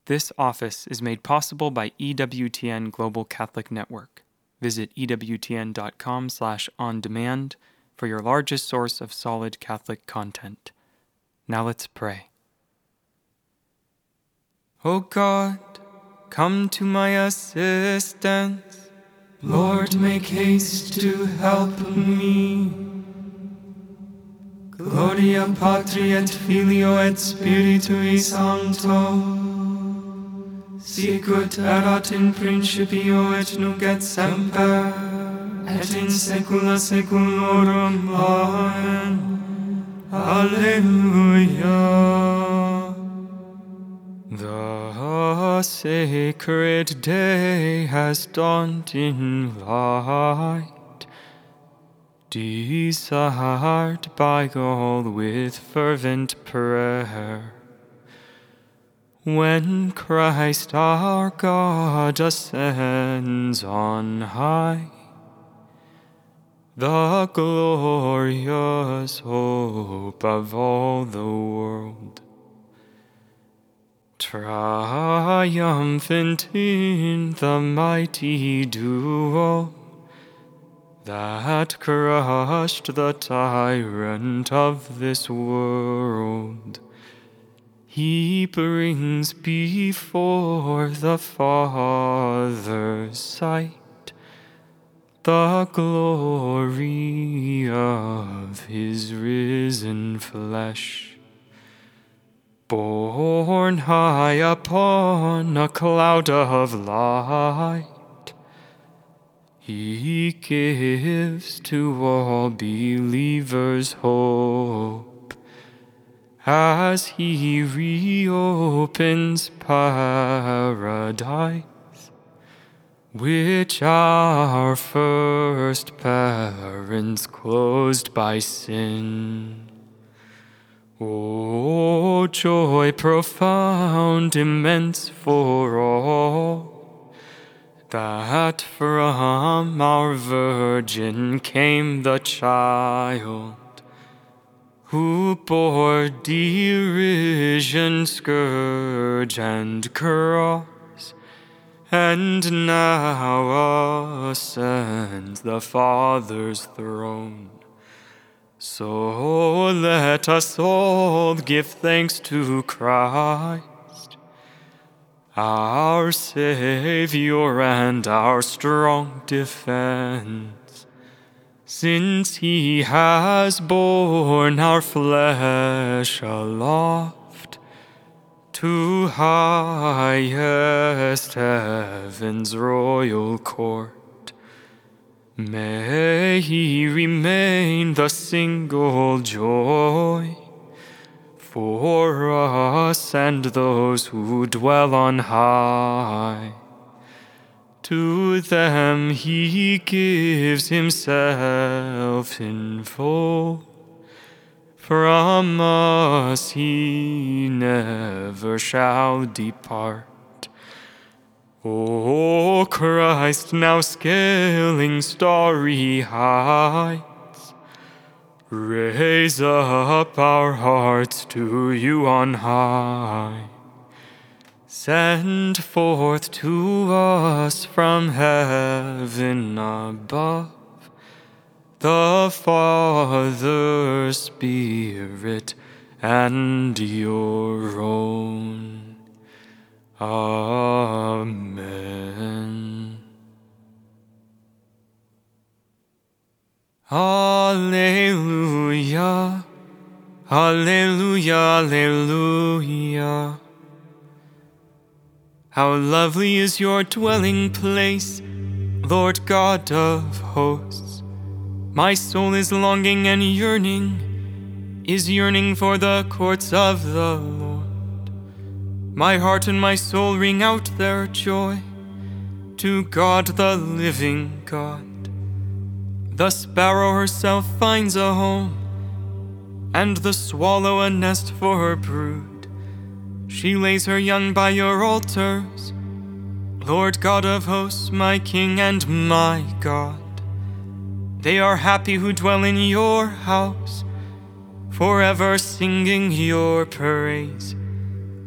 This office is made possible by EWTN Global Catholic Network. Visit ewtn.com/on-demand for your largest source of solid Catholic content. Now let's pray. O God, come to my assistance. Lord, make haste to help me. Gloria Patri et Filio et Spiritui Sancto, sicut erat in principio et nunc et semper, et in saecula saeculorum. Amen. Alleluia. The sacred day has dawned in light, desired by all with fervent prayer. When Christ our God ascends on high, the glorious hope of all the world, triumphant in the mighty duel that crushed the tyrant of this world, he brings before the Father's sight the glory of his risen flesh. Borne high upon a cloud of light, he gives to all believers hope as he reopens paradise, which our first parents closed by sin. O joy profound, immense for all, that from our Virgin came the child, who bore derision, scourge, and cross, and now ascends the Father's throne. So let us all give thanks to Christ, our Savior and our strong defense, since he has borne our flesh aloft to highest heaven's royal court. May he remain the single joy for us and those who dwell on high. To them he gives himself in full. From us he never shall depart. O Christ, now scaling starry heights, raise up our hearts to you on high. Send forth to us from heaven above the Father's Spirit and your own. Amen. Alleluia, alleluia, alleluia. How lovely is your dwelling place, Lord God of hosts. My soul is longing and yearning for the courts of the Lord. My heart and my soul ring out their joy to God the living God. The sparrow herself finds a home, and the swallow a nest for her brood. She lays her young by your altars, Lord God of hosts, my King and my God. They are happy who dwell in your house, forever singing your praise.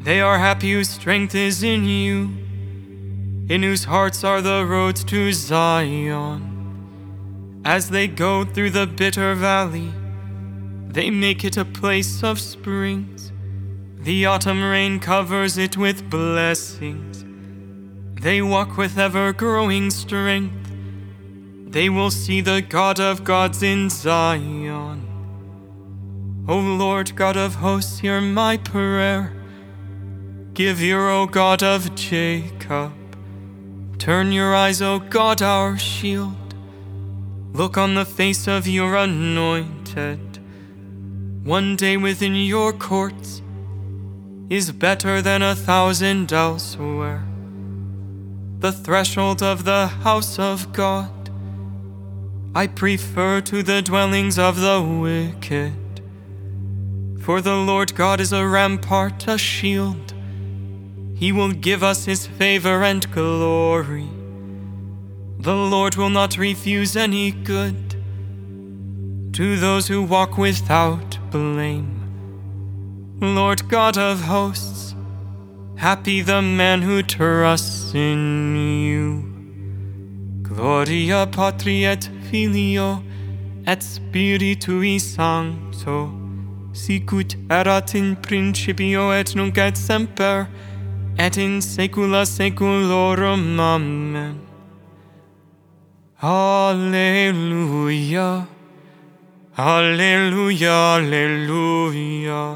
They are happy whose strength is in you, in whose hearts are the roads to Zion. As they go through the bitter valley, they make it a place of springs. The autumn rain covers it with blessings. They walk with ever-growing strength. They will see the God of gods in Zion. O Lord God of hosts, hear my prayer. Give ear, O God of Jacob. Turn your eyes, O God, our shield. Look on the face of your anointed. One day within your courts is better than 1,000 elsewhere. The threshold of the house of God I prefer to the dwellings of the wicked. For the Lord God is a rampart, a shield. He will give us his favor and glory. The Lord will not refuse any good to those who walk without blame. Lord God of hosts, happy the man who trusts in you. Gloria Patri et Filio et Spiritui Sancto, sicut erat in principio et nunc et semper, et in saecula saeculorum. Amen. Alleluia, alleluia, alleluia.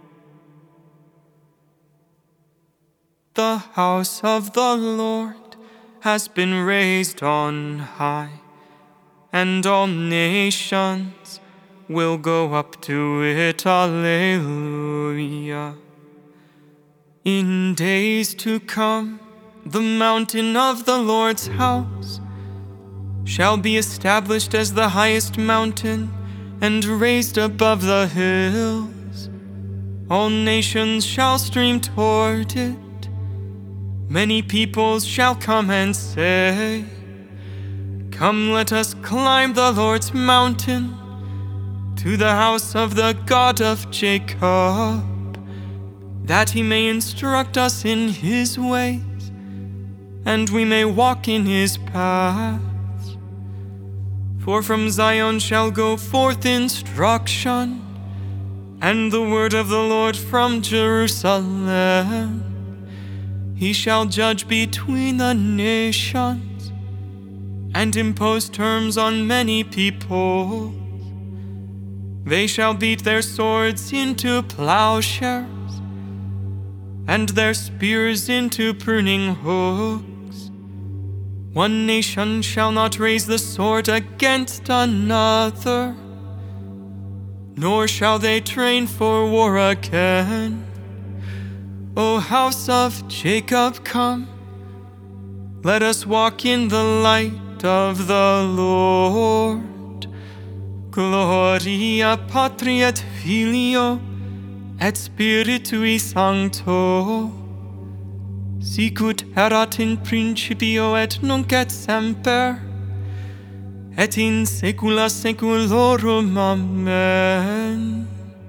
The house of the Lord has been raised on high, and all nations will go up to it. Alleluia. In days to come, the mountain of the Lord's house shall be established as the highest mountain and raised above the hills. All nations shall stream toward it. Many peoples shall come and say, Come, let us climb the Lord's mountain, to the house of the God of Jacob, that he may instruct us in his ways, and we may walk in his paths. For from Zion shall go forth instruction, and the word of the Lord from Jerusalem. He shall judge between the nations, and impose terms on many peoples. They shall beat their swords into plowshares, and their spears into pruning hooks. One nation shall not raise the sword against another, nor shall they train for war again. O house of Jacob, come, let us walk in the light of the Lord. Gloria Patri et Filio et Spiritui Sancto, sicut erat in principio et nunc et semper, et in saecula saeculorum. Amen.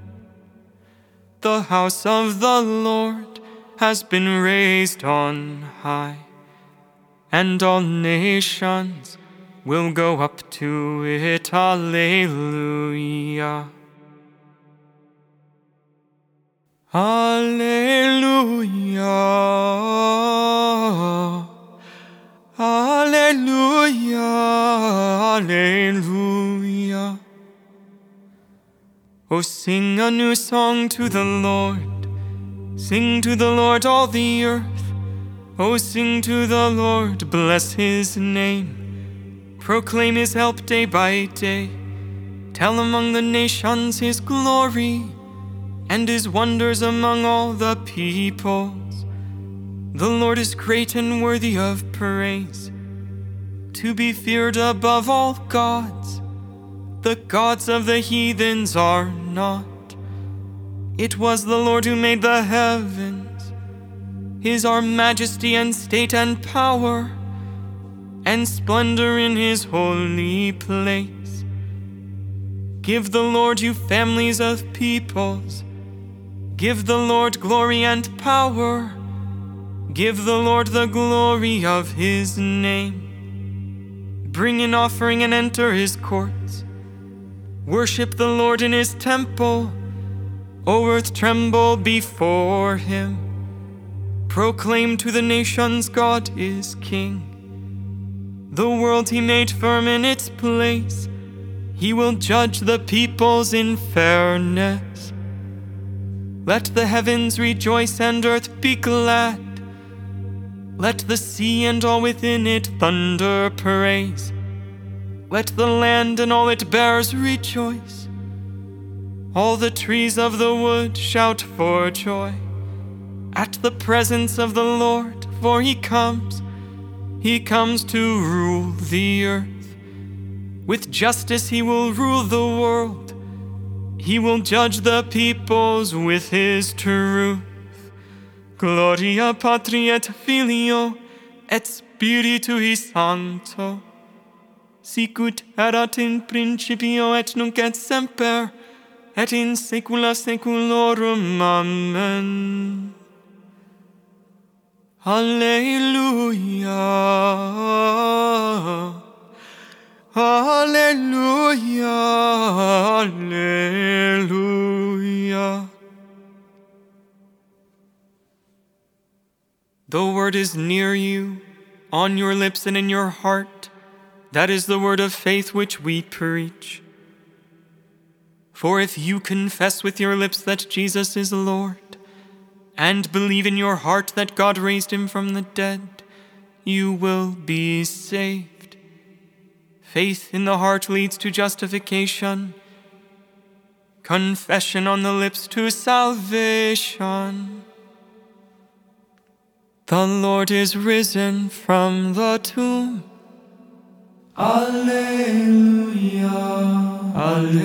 The house of the Lord has been raised on high, and all nations will go up to it. Alleluia. Alleluia. Alleluia. Alleluia. Oh, sing a new song to the Lord. Sing to the Lord all the earth. Oh, sing to the Lord, bless his name. Proclaim his help day by day. Tell among the nations his glory, and his wonders among all the peoples. The Lord is great and worthy of praise, to be feared above all gods. The gods of the heathens are not. It was the Lord who made the heavens. His are majesty and state and power, and splendor in his holy place. Give the Lord, you families of peoples. Give the Lord glory and power. Give the Lord the glory of his name. Bring an offering and enter his courts. Worship the Lord in his temple. O earth, tremble before him. Proclaim to the nations, God is king. The world he made firm in its place. He will judge the peoples in fairness. Let the heavens rejoice and earth be glad. Let the sea and all within it thunder praise. Let the land and all it bears rejoice. All the trees of the wood shout for joy at the presence of the Lord, for he comes to rule the earth. With justice he will rule the world. He will judge the peoples with his truth. Gloria Patri et Filio et Spiritui Sancto, sicut erat in principio et nunc et semper, et in saecula saeculorum. Amen. Alleluia. Alleluia. Alleluia. The word is near you, on your lips and in your heart. That is the word of faith which we preach. For if you confess with your lips that Jesus is Lord, and believe in your heart that God raised him from the dead, you will be saved. Faith in the heart leads to justification. Confession on the lips to salvation. The Lord is risen from the tomb. Alleluia,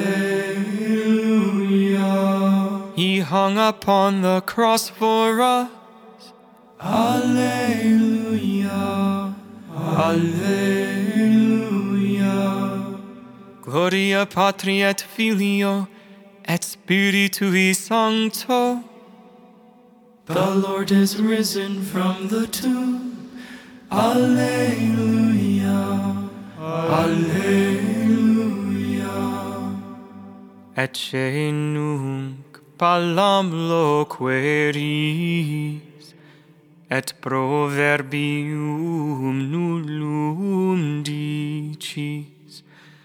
alleluia. He hung upon the cross for us. Alleluia, alleluia. Gloria Patri et Filio et Spiritui Sancto. The Lord is risen from the tomb. Alleluia, alleluia. Ecce nunc palam loqueris, et proverbium nullum dicis.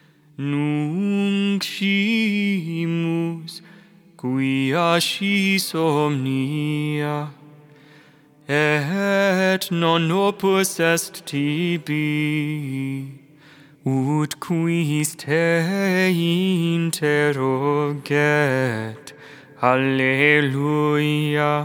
Nunc scimus quia scis omnia, et non opus est tibi, ut quis te interroget. Alleluia.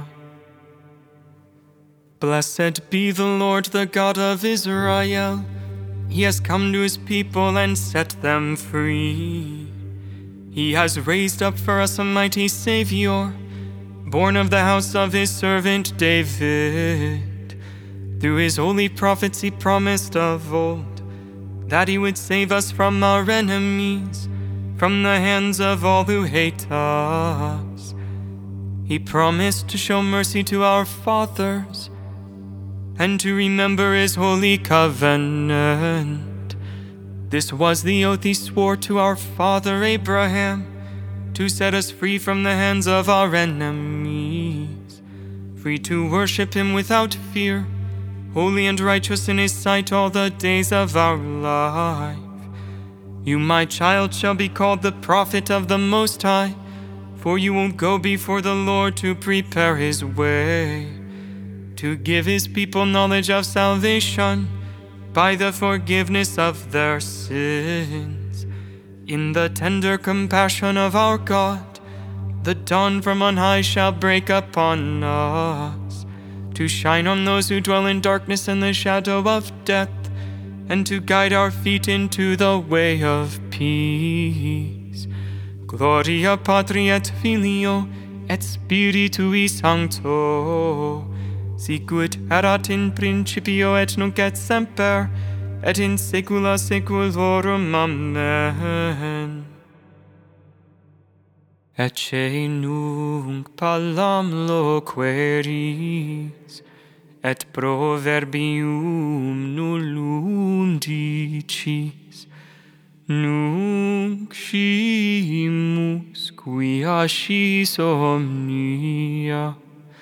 Blessed be the Lord, the God of Israel. He has come to his people and set them free. He has raised up for us a mighty Savior, born of the house of his servant David. Through his holy prophets he promised of old that he would save us from our enemies, from the hands of all who hate us. He promised to show mercy to our fathers and to remember his holy covenant. This was the oath he swore to our father Abraham, to set us free from the hands of our enemies, free to worship him without fear, holy and righteous in his sight all the days of our life. You, my child, shall be called the prophet of the Most High, for you will go before the Lord to prepare his way, to give his people knowledge of salvation by the forgiveness of their sins. In the tender compassion of our God, the dawn from on high shall break upon us, to shine on those who dwell in darkness and the shadow of death, and to guide our feet into the way of peace. Gloria Patri et Filio et Spiritui Sancto, sicut erat in principio et nunc et semper, et in saecula saeculorum. Amen. ecce nunc palam loqueris, et proverbium nullum dicis, nunc scimus quia scis omnia,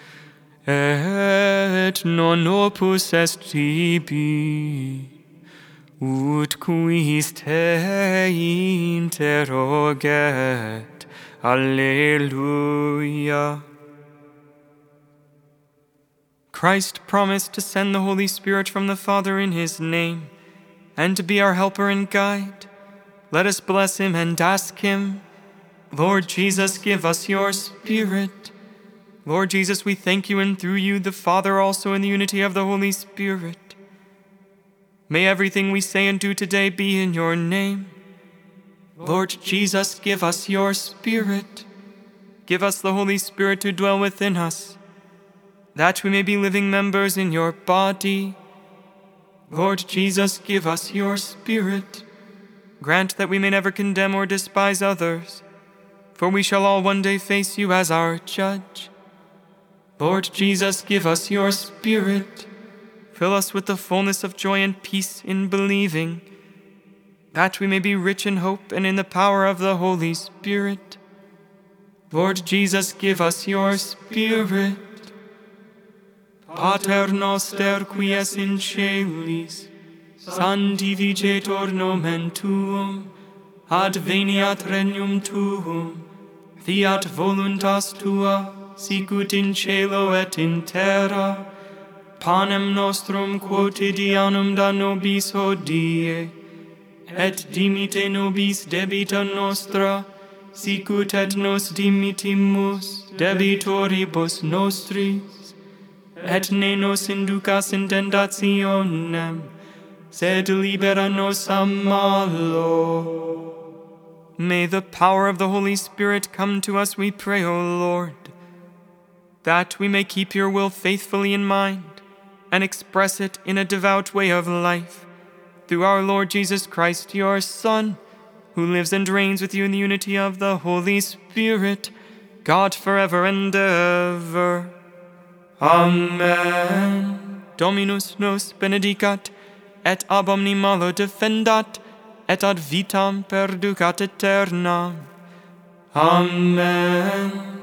et non opus est tibi, ut quis te interroget. Alleluia. Christ promised to send the Holy Spirit from the Father in his name, and to be our helper and guide. Let us bless him and ask him, Lord Jesus, give us your Spirit. Lord Jesus, we thank you, and through you, the Father, also in the unity of the Holy Spirit. May everything we say and do today be in your name. Lord Jesus, give us your Spirit. Give us the Holy Spirit to dwell within us, that we may be living members in your body. Lord Jesus, give us your Spirit. Grant that we may never condemn or despise others, for we shall all one day face you as our judge. Lord Jesus, give us your Spirit. Fill us with the fullness of joy and peace in believing, that we may be rich in hope and in the power of the Holy Spirit. Lord Jesus, give us your Spirit. Pater noster, qui es in caelis, sanctificetur nomen tuum, adveniat regnum tuum, fiat voluntas tua, sicut in caelo et in terra. Panem nostrum quotidianum da nobis hodie, et dimite nobis debita nostra, sicut et nos dimitimus debitoribus nostris, et ne nos inducas in tentationem, sed libera nos a malo. May the power of the Holy Spirit come to us, we pray, O Lord, that we may keep your will faithfully in mind and express it in a devout way of life. Through our Lord Jesus Christ, your Son, who lives and reigns with you in the unity of the Holy Spirit, God forever and ever. Amen. Dominus nos benedicat, et ab omni malo defendat, et ad vitam perducat aeternam. Amen.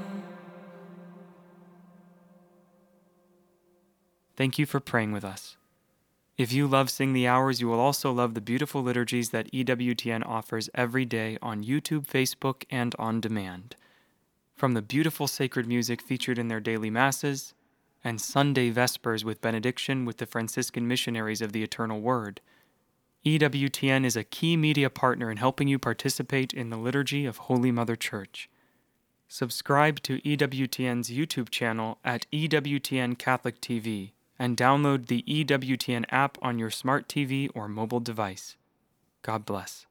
Thank you for praying with us. If you love Sing the Hours, you will also love the beautiful liturgies that EWTN offers every day on YouTube, Facebook, and on demand. From the beautiful sacred music featured in their daily masses, and Sunday Vespers with benediction with the Franciscan Missionaries of the Eternal Word, EWTN is a key media partner in helping you participate in the liturgy of Holy Mother Church. Subscribe to EWTN's YouTube channel at EWTN Catholic TV, and download the EWTN app on your smart TV or mobile device. God bless.